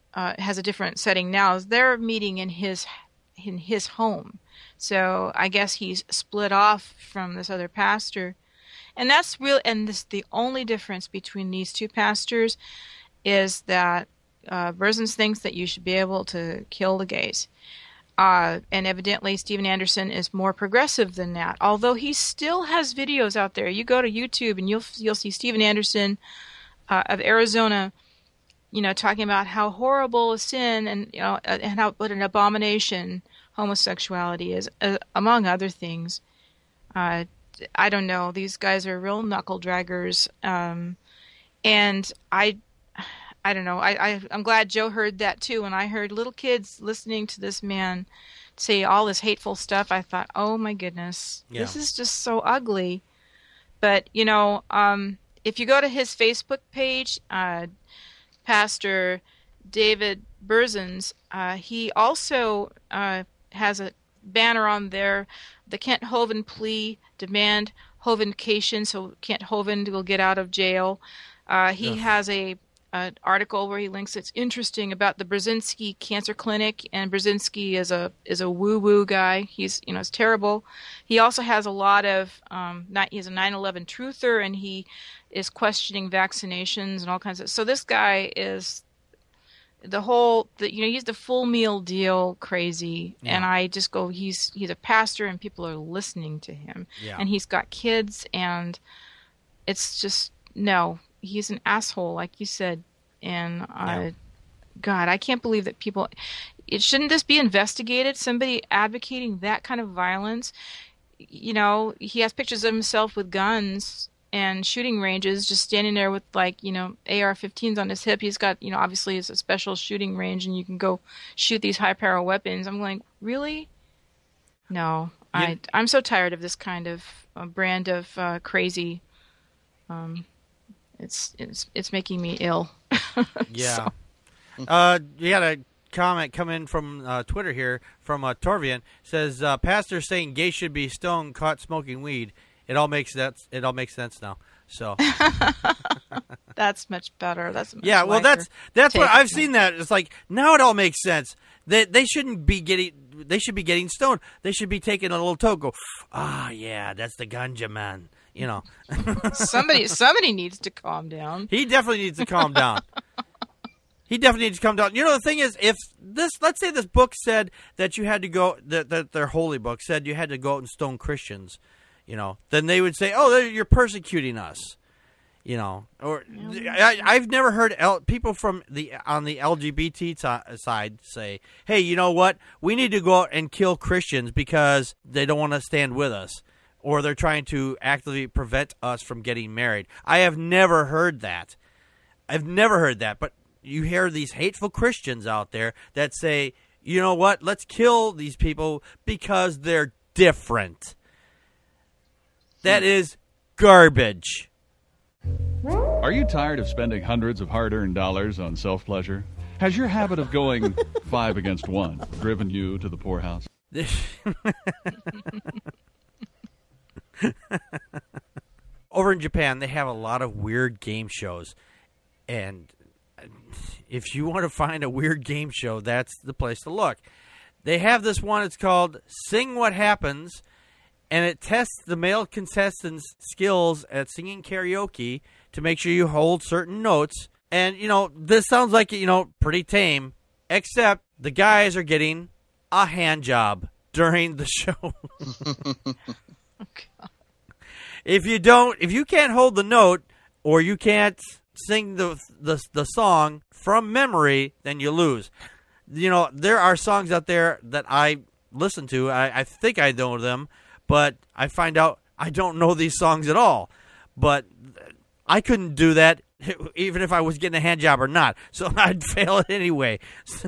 has a different setting now. They're meeting in his home. So I guess he's split off from this other pastor. And that's real. And the only difference between these two pastors is that Berzins thinks that you should be able to kill the gays. And evidently Steven Anderson is more progressive than that. Although he still has videos out there. You go to YouTube and you'll see Steven Anderson of Arizona, talking about how horrible a sin and and what an abomination homosexuality is, among other things. I don't know. These guys are real knuckle draggers, and I don't know. I'm glad Joe heard that too. When I heard little kids listening to this man say all this hateful stuff, I thought, oh my goodness, this is just so ugly. But if you go to his Facebook page, Pastor David Berzins, he also has a banner on there, the Kent Hovind plea, demand Hovindication, so Kent Hovind will get out of jail. He has an article where he links it's interesting about the Brzezinski Cancer Clinic, and Brzezinski is a woo-woo guy. He's it's terrible. He also has a lot of he's a 9/11 truther, and he is questioning vaccinations and all kinds of. So this guy is he's the full meal deal crazy, and I just go, he's a pastor and people are listening to him, and he's got kids, and it's just he's an asshole, like you said, and God, I can't believe that people. Shouldn't this be investigated? Somebody advocating that kind of violence. He has pictures of himself with guns and shooting ranges, just standing there with AR-15s on his hip. He's got obviously it's a special shooting range, and you can go shoot these high-power weapons. I'm like, really? No, I'm so tired of this kind of brand of crazy. It's making me ill. Yeah. You had a comment come in from Twitter here from Torvian. Says pastor saying gays should be stoned caught smoking weed. It all makes sense. It all makes sense now. So that's much better. That's much well, that's what I've seen. That it's like now it all makes sense. They shouldn't be getting. They should be getting stoned. They should be taking a little toke. Go, yeah, that's the ganja man. Somebody needs to calm down. He definitely needs to calm down. He definitely needs to calm down. The thing is, if let's say this book said that you had to go, that their holy book said you had to go out and stone Christians, then they would say, oh, you're persecuting us, or I've never heard people on the LGBT side say, hey, you know what? We need to go out and kill Christians because they don't want to stand with us, or they're trying to actively prevent us from getting married. I have never heard that. But you hear these hateful Christians out there that say, you know what? Let's kill these people because they're different. That is garbage. Are you tired of spending hundreds of hard-earned dollars on self-pleasure? Has your habit of going 5 against 1 driven you to the poorhouse? Over in Japan, they have a lot of weird game shows. And if you want to find a weird game show, that's the place to look. They have this one, it's called Sing What Happens, and it tests the male contestants' skills at singing karaoke to make sure you hold certain notes. And, this sounds like, pretty tame, except the guys are getting a hand job during the show. If you can't hold the note, or you can't sing the song from memory, then you lose. There are songs out there that I listen to. I think I know them, but I find out I don't know these songs at all. But I couldn't do that even if I was getting a hand job or not. So I'd fail it anyway.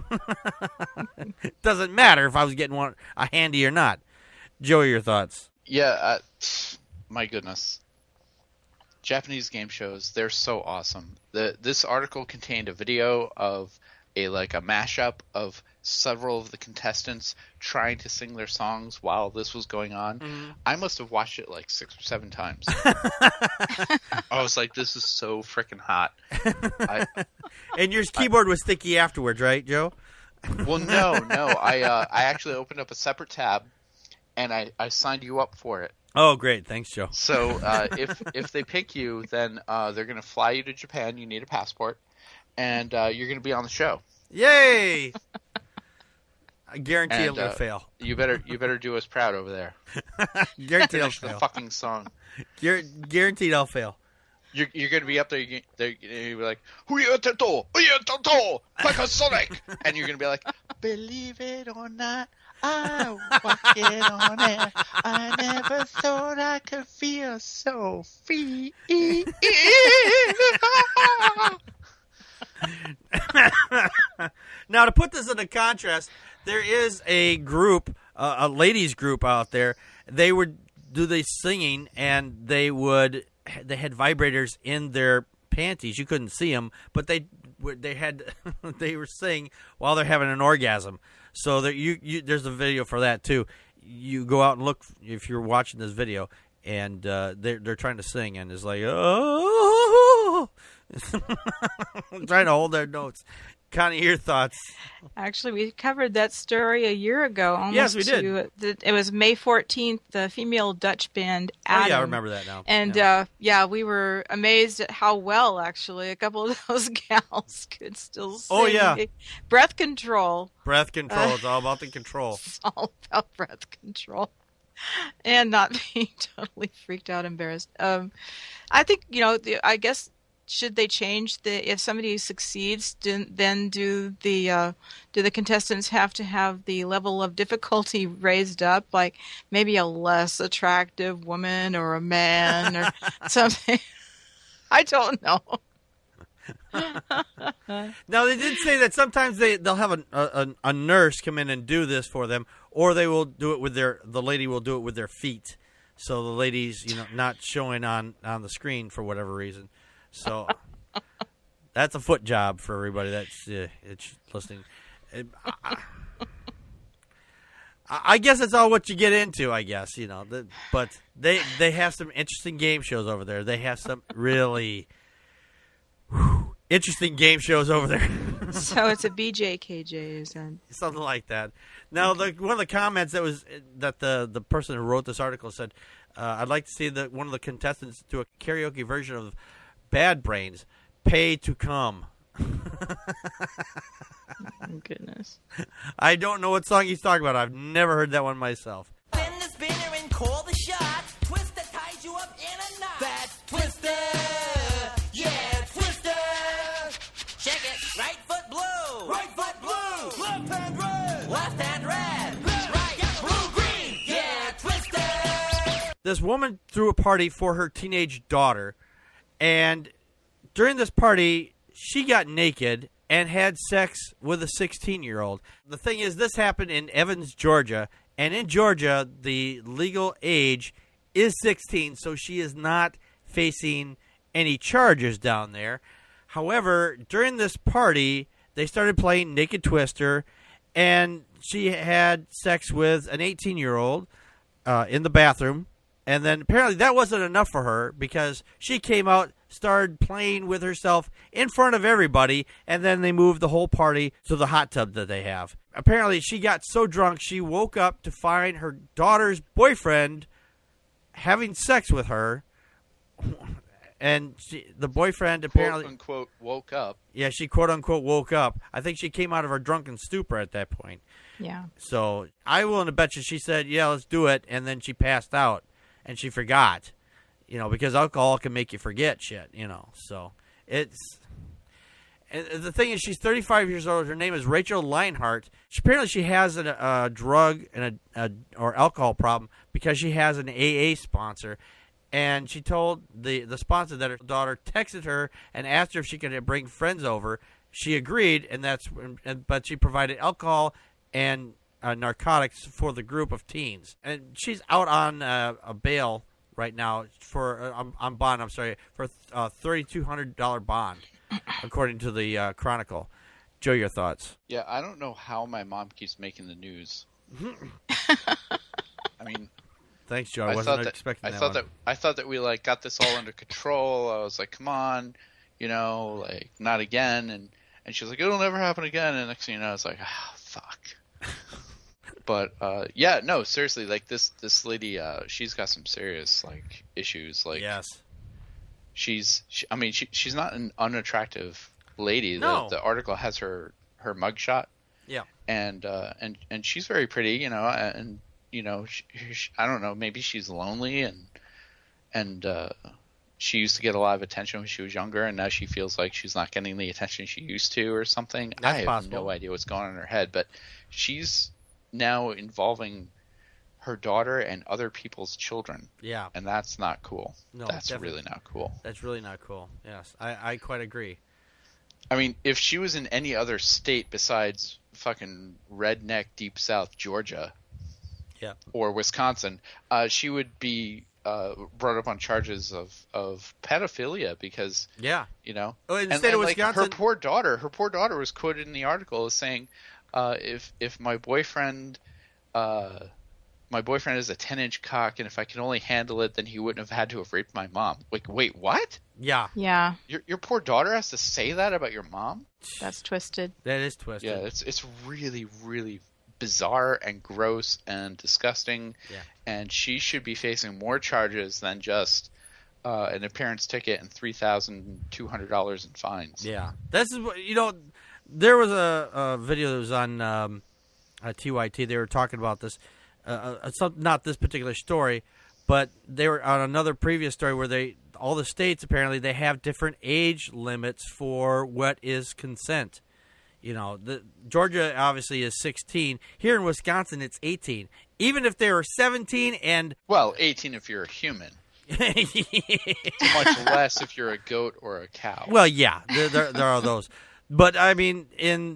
It doesn't matter if I was getting a handy or not. Joey, your thoughts? Yeah, my goodness. Japanese game shows, they're so awesome. This article contained a video of a mashup of several of the contestants trying to sing their songs while this was going on. I must have watched it like 6 or 7 times. I was like, this is so freaking hot. And your keyboard was sticky afterwards, right, Joe? Well, no. I actually opened up a separate tab, and I signed you up for it. Oh, great. Thanks, Joe. So if they pick you, then they're going to fly you to Japan. You need a passport, and you're going to be on the show. Yay! I guarantee And, I'm going to fail. You better do us proud over there. Guaranteed I'll Finish the fail. fucking song. Guaranteed I'll fail. You're going to be up there. They're going to be like, Sonic, and you're going to be like, believe it or not, I walk it on air. I never thought I could feel so free. Now, to put this into contrast, there is a group, a ladies group out there. They would do the singing, and they had vibrators in their panties. You couldn't see them, but they were singing while they're having an orgasm. So there's a video for that too. You go out and look if you're watching this video, and they're trying to sing, and it's like, oh, trying to hold their notes. Connie, your thoughts? Actually, we covered that story a year ago. Almost Yes, we did. It was May 14th, the female Dutch band Adam. Oh, yeah, I remember that now. And, we were amazed at how well, actually, a couple of those gals could still sing. Oh, yeah. Breath control. Breath control. It's all about the control. It's all about breath control. And not being totally freaked out, embarrassed. I think, I guess... Should they change if somebody succeeds, then do the contestants have to have the level of difficulty raised up, like maybe a less attractive woman or a man or something? I don't know. Now, they did say that sometimes they'll have a nurse come in and do this for them, or they will do it with the lady will do it with their feet, so the lady's not showing on the screen for whatever reason. So that's a foot job for everybody that's it's listening. I guess it's all what you get into, I guess, but they have some interesting game shows over there. They have some really interesting game shows over there. So it's a BJKJ, is that? Something like that. Now, one of the comments that the person who wrote this article said, I'd like to see one of the contestants do a karaoke version of Bad Brains, Pay to Come. Oh, goodness. I don't know what song he's talking about. I've never heard that one myself. Spin the spinner and call the shot. Twister ties you up in a knot. That's Twister. Yeah, Twister. Check it. Right foot blue. Right foot blue. Left hand red. Left hand red. Right. Blue green. Yeah, Twister. This woman threw a party for her teenage daughter, and during this party, she got naked and had sex with a 16-year-old. The thing is, this happened in Evans, Georgia, and in Georgia, the legal age is 16, so she is not facing any charges down there. However, during this party, they started playing Naked Twister, and she had sex with an 18-year-old in the bathroom. And then apparently that wasn't enough for her because she came out, started playing with herself in front of everybody, and then they moved the whole party to the hot tub that they have. Apparently she got so drunk she woke up to find her daughter's boyfriend having sex with her. And the boyfriend apparently... quote-unquote woke up. Yeah, she quote-unquote woke up. I think she came out of her drunken stupor at that point. Yeah. So I'm willing to bet you she said, yeah, let's do it, and then she passed out. And she forgot, because alcohol can make you forget shit, So it's... And the thing is, she's 35 years old. Her name is Rachel Leinhart. Apparently she has a drug and or alcohol problem because she has an AA sponsor. And she told the sponsor that her daughter texted her and asked her if she could bring friends over. She agreed, but she provided alcohol and narcotics for the group of teens. And she's out on a bail right now on bond. I'm sorry, for a $3,200 bond, according to the Chronicle. Joe, your thoughts? Yeah, I don't know how my mom keeps making the news. I mean, thanks, Joe. I wasn't expecting that. I thought that we like got this all under control. I was like, come on, like not again. And she was like, it'll never happen again. And next thing you know, it's like, fuck. But yeah, no, seriously, like this lady, she's got some serious like issues. Like, yes, she's not an unattractive lady. No. The article has her mugshot. Yeah, and she's very pretty, and I don't know, maybe she's lonely and she used to get a lot of attention when she was younger, and now she feels like she's not getting the attention she used to, or something. That's I have possible. no idea what's going on in her head, but she's now involving her daughter and other people's children. Yeah, and that's not cool. No, that's definitely. really not cool. That's really not cool. Yes, I quite agree. I mean, if she was in any other state besides fucking redneck deep South Georgia, yeah, or Wisconsin, she would be brought up on charges of pedophilia because, yeah, you know, oh, in the state of Wisconsin, her poor daughter was quoted in the article as saying, if my boyfriend is a 10-inch cock, and if I can only handle it, then he wouldn't have had to have raped my mom. Like, wait, what? Yeah. Yeah. Your poor daughter has to say that about your mom? That's twisted. That is twisted. Yeah, it's really, really bizarre and gross and disgusting. Yeah. And she should be facing more charges than just an appearance ticket and $3,200 in fines. Yeah. This is what, there was a video that was on TYT. They were talking about this. Not this particular story, but they were on another previous story where all the states apparently they have different age limits for what is consent. Georgia obviously is 16. Here in Wisconsin, it's 18. Even if they were 17 and 18 if you're a human. Much less if you're a goat or a cow. Well, yeah, there are those, but I mean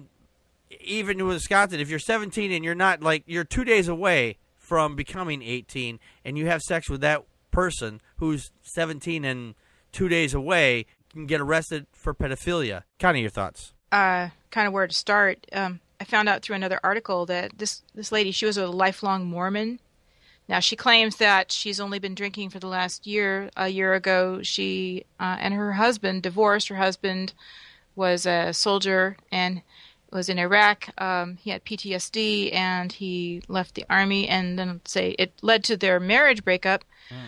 even in Wisconsin, if you're 17 and you're not, you're 2 days away from becoming 18 and you have sex with that person who's 17 and 2 days away, you can get arrested for pedophilia. Kind of your thoughts? Kind of where to start. I found out through another article that this lady, she was a lifelong Mormon. Now, she claims that she's only been drinking for the last year. A year ago, she and her husband divorced. Her husband was a soldier and was in Iraq. He had PTSD and he left the army, and then it led to their marriage breakup.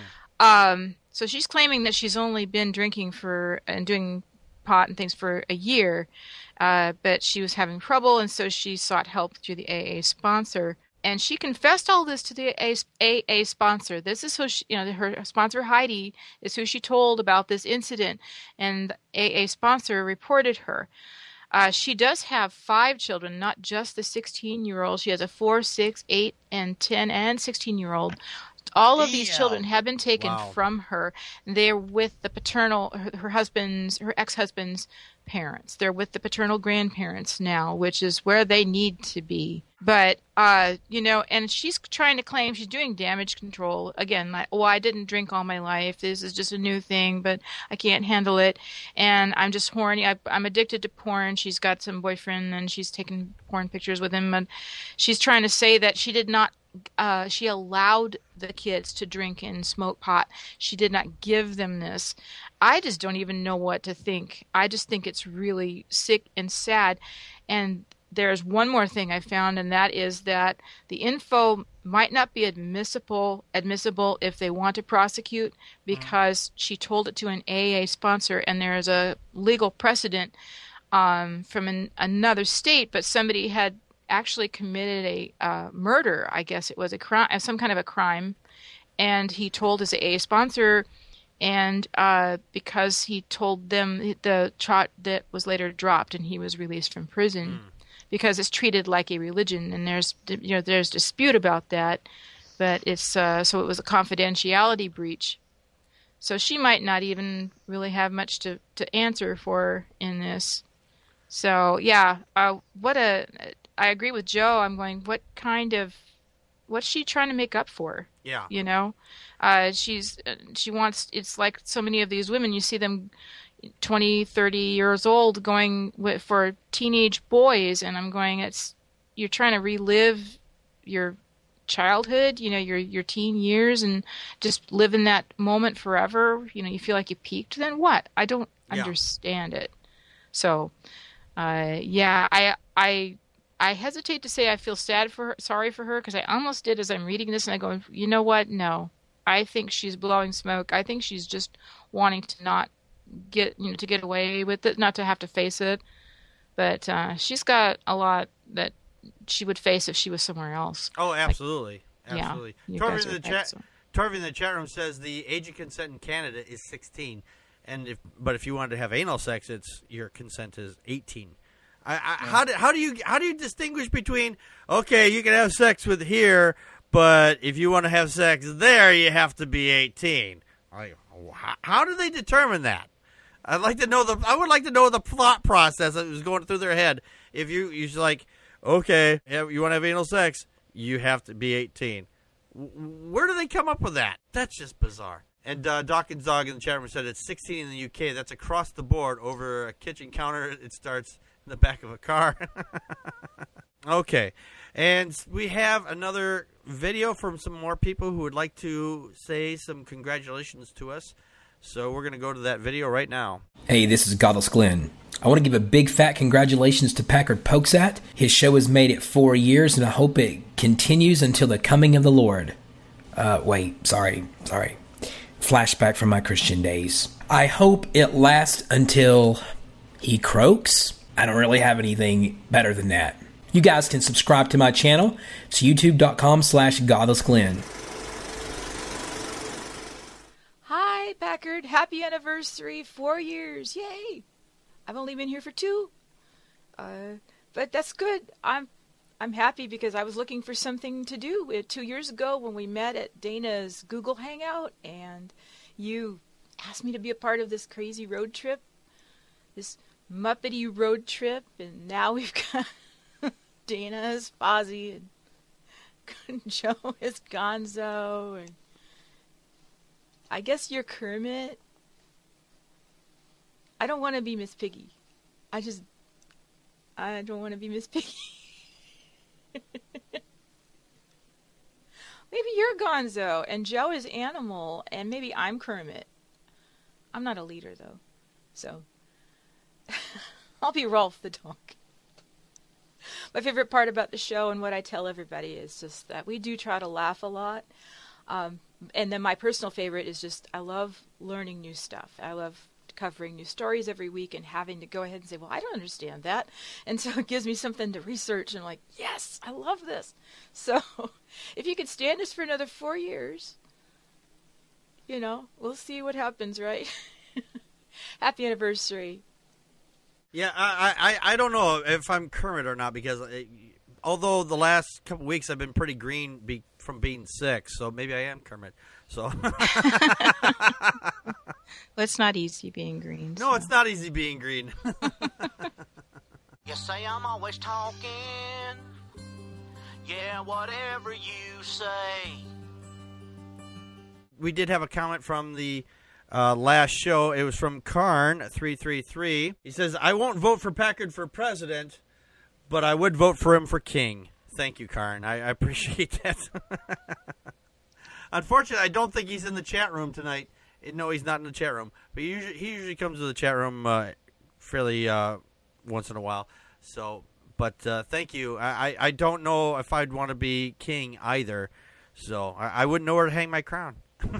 So she's claiming that she's only been drinking and doing pot and things for a year, but she was having trouble, and so she sought help through the AA sponsor. And she confessed all this to the AA sponsor. This is who her sponsor Heidi is who she told about this incident, and the AA sponsor reported her. She does have 5 children, not just the 16-year-old. She has a 4, 6, 8, and 10, and 16-year-old. All of these children have been taken from her. They're with the paternal, her ex-husband's parents. They're with the paternal grandparents now, which is where they need to be. But, and she's trying to claim she's doing damage control. Again, I didn't drink all my life. This is just a new thing, but I can't handle it. And I'm just horny. I'm addicted to porn. She's got some boyfriend, and she's taking porn pictures with him. And she's trying to say that she did not she allowed the kids to drink and smoke pot. She did not give them this. I just don't even know what to think. I just think it's really sick and sad. And there's one more thing I found, and that is that the info might not be admissible if they want to prosecute, because she told it to an AA sponsor, and there is a legal precedent from another state, but somebody had actually committed a murder. I guess it was a crime, some kind of a crime, and he told his AA sponsor, and because he told them, the charge that was later dropped, and he was released from prison because it's treated like a religion, and there's dispute about that, but it's so it was a confidentiality breach. So she might not even really have much to answer for in this. So yeah, I agree with Joe. I'm going, what's she trying to make up for? Yeah. She wants, it's like so many of these women, you see them, 20, 30 years old going for teenage boys, and I'm going, you're trying to relive your childhood, your teen years, and just live in that moment forever. You feel like you peaked. Then what? I don't understand it. So, I hesitate to say I feel sorry for her, because I almost did as I'm reading this, and I go, you know what? No, I think she's blowing smoke. I think she's just wanting to not get away with it, not to have to face it. But she's got a lot that she would face if she was somewhere else. Oh, absolutely. Absolutely. Yeah, Torvin in the chat room says the age of consent in Canada is 16. But if you wanted to have anal sex, your consent is 18. How do you distinguish between, okay, you can have sex with here, but if you want to have sex there, you have to be 18? How do they determine that? I would like to know the thought process that was going through the're head. If you're like, okay, you want to have anal sex, you have to be 18. Where do they come up with that? That's just bizarre. And Dawkins Dog in the chat room said it's 16 in the UK. That's across the board over a kitchen counter. It starts in the back of a car. Okay. And we have another video from some more people who would like to say some congratulations to us. So we're going to go to that video right now. Hey, this is Godless Glenn. I want to give a big fat congratulations to Packard Pokesat. His show has made it 4 years, and I hope it continues until the coming of the Lord. Sorry. Flashback from my Christian days. I hope it lasts until he croaks. I don't really have anything better than that. You guys can subscribe to my channel. It's youtube.com/godlessglenn. Hi, Packard. Happy anniversary. 4 years. Yay. I've only been here for 2. But that's good. I'm happy because I was looking for something to do 2 years ago when we met at Dana's Google Hangout, and you asked me to be a part of this crazy road trip, this Muppety road trip, and now we've got Dana as Fozzie and Joe as Gonzo, and I guess you're Kermit. I don't want to be Miss Piggy. I don't want to be Miss Piggy. Maybe you're Gonzo and Joe is Animal and maybe I'm Kermit. I'm not a leader though, so I'll be Rolf the dog. My favorite part about the show and what I tell everybody is just that we do try to laugh a lot. And then my personal favorite is just I love learning new stuff. I love covering new stories every week and having to go ahead and say, well, I don't understand that. And so it gives me something to research. And I'm like, yes, I love this. So if you could stand us for another 4 years, we'll see what happens, right? Happy anniversary. Yeah, I don't know if I'm Kermit or not because although the last couple weeks I've been pretty green from being sick, so maybe I am Kermit. So well, it's not easy being green. No, it's not easy being green. You say I'm always talking. Yeah, whatever you say. We did have a comment from the last show. It was from Karn333. He says, I won't vote for Packard for president, but I would vote for him for king. Thank you, Karn. I appreciate that. Unfortunately, I don't think he's in the chat room tonight. No, he's not in the chat room. But he usually comes to the chat room fairly once in a while. So, but thank you. I don't know if I'd want to be king either. So I wouldn't know where to hang my crown.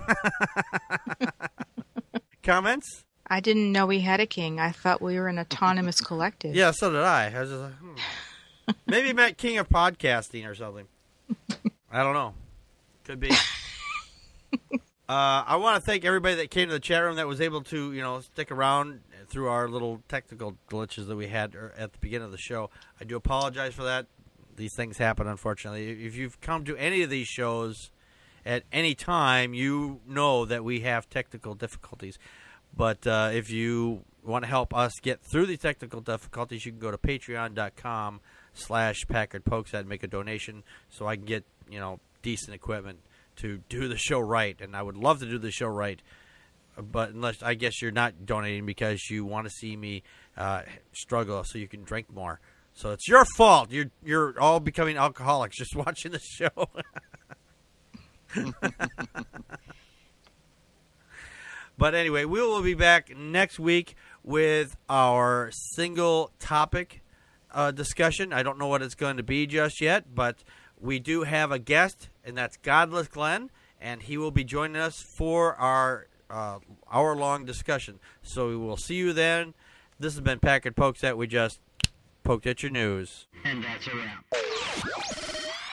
Comments? I didn't know we had a king. I thought we were an autonomous collective. Yeah, so did I. I was just like, Maybe meant king of podcasting or something. I don't know. Could be. I want to thank everybody that came to the chat room that was able to, stick around through our little technical glitches that we had at the beginning of the show. I do apologize for that. These things happen, unfortunately. If you've come to any of these shows at any time, you know that we have technical difficulties. But if you want to help us get through these technical difficulties, you can go to patreon.com/PackardPokesat and make a donation so I can get, decent equipment to do the show right. And I would love to do the show right but unless I guess you're not donating because you want to see me struggle so you can drink more. So it's your fault. You're all becoming alcoholics just watching the show. But anyway, we will be back next week with our single topic discussion. I don't know what it's going to be just yet, but we do have a guest, and that's Godless Glenn, and he will be joining us for our hour-long discussion. So we will see you then. This has been Packard Pokes That. We just poked at your news. And that's a wrap.